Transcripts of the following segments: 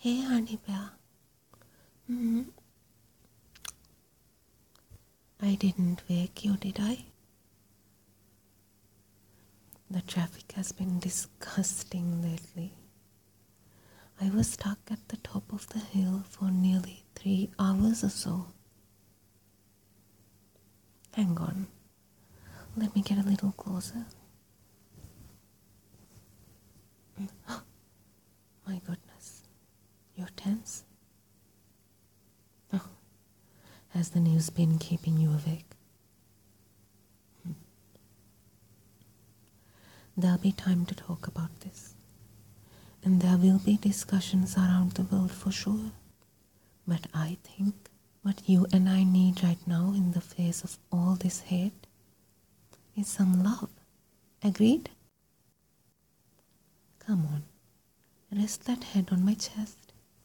Hey, honey bear. I didn't wake you, did I? The traffic has been disgusting lately. I was stuck at the top of the hill for nearly 3 hours or so. Hang on. Let me get a little closer. My goodness. You're tense? Oh, has the news been keeping you awake? There'll be time to talk about this. And there will be discussions around the world for sure. But I think what you and I need right now in the face of all this hate is some love. Agreed? Come on, rest that head on my chest.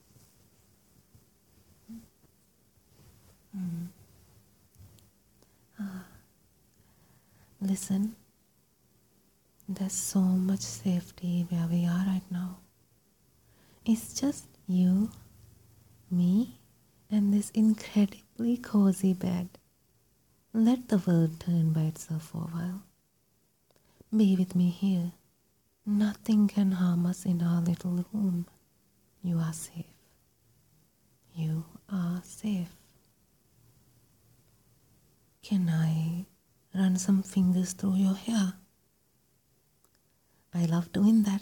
Listen, there's so much safety where we are right now. It's just you, me, and this incredibly cozy bed. Let the world turn by itself for a while. Be with me here. Nothing can harm us in our little room. You are safe. You are safe. Can I run some fingers through your hair? I love doing that.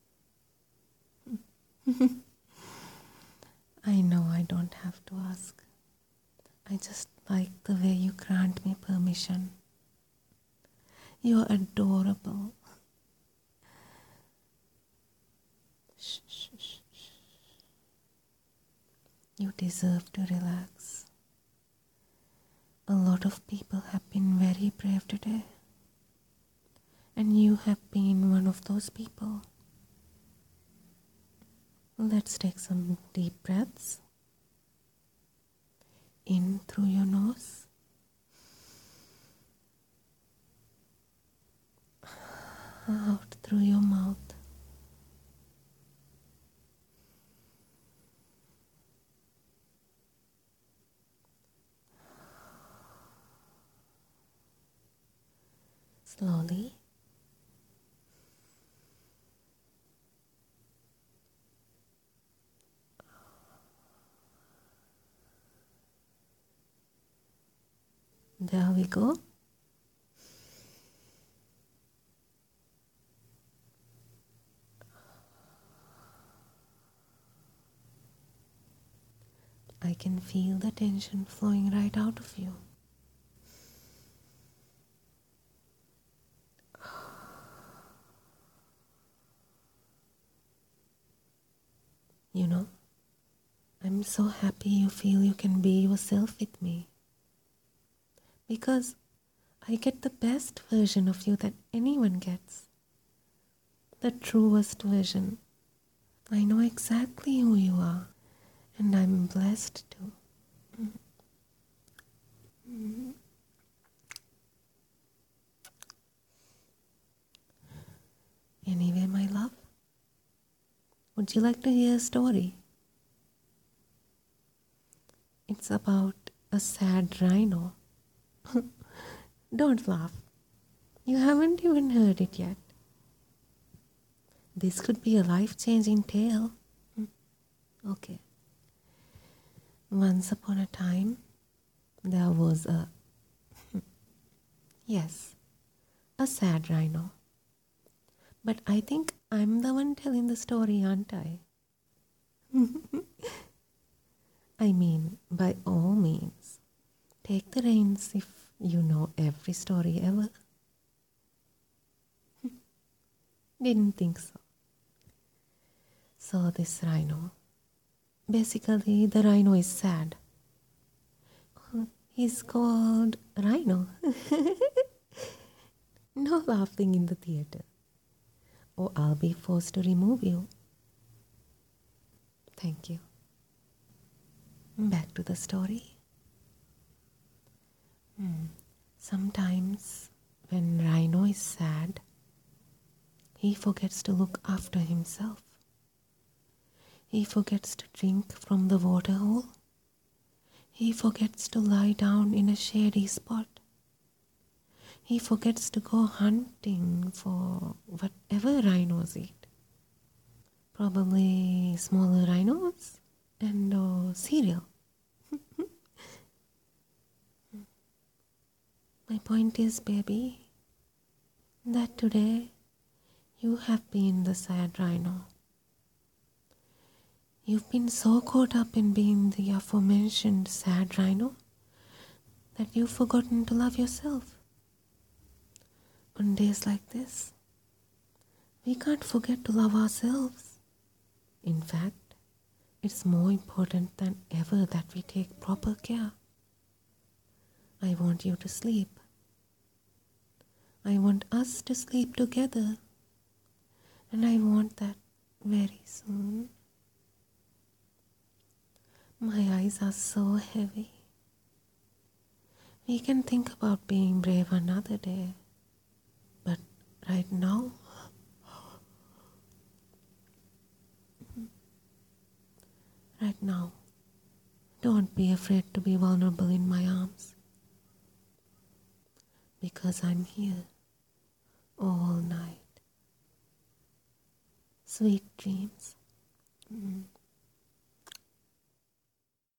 I know I don't have to ask. I just like the way you grant me permission. You're adorable. Shh, shh, shh, shh. You deserve to relax. A lot of people have been very brave today. And you have been one of those people. Let's take some deep breaths. In through your nose. Out through your mouth. Slowly. There we go. I can feel the tension flowing right out of you. You know, I'm so happy you feel you can be yourself with me. Because I get the best version of you that anyone gets. The truest version. I know exactly who you are, and I'm blessed to. Anyway, my love, would you like to hear a story? It's about a sad rhino. Don't laugh. You haven't even heard it yet. This could be a life-changing tale. Okay. Once upon a time, there was yes, a sad rhino. But I think I'm the one telling the story, aren't I? I mean, by all means, take the reins if you know every story ever. Didn't think so. So this rhino, basically the rhino is sad. He's called Rhino. No laughing in the theater, or I'll be forced to remove you. Thank you. Back to the story. Sometimes when Rhino is sad, he forgets to look after himself. He forgets to drink from the water hole. He forgets to lie down in a shady spot. He forgets to go hunting for whatever rhinos eat. Probably smaller rhinos and cereal. My point is, baby, that today you have been the sad rhino. You've been so caught up in being the aforementioned sad rhino that you've forgotten to love yourself. On days like this, we can't forget to love ourselves. In fact, it's more important than ever that we take proper care. I want you to sleep. I want us to sleep together. And I want that very soon. My eyes are so heavy. We can think about being brave another day. But right now, don't be afraid to be vulnerable in my arms. Because I'm here all night. Sweet dreams.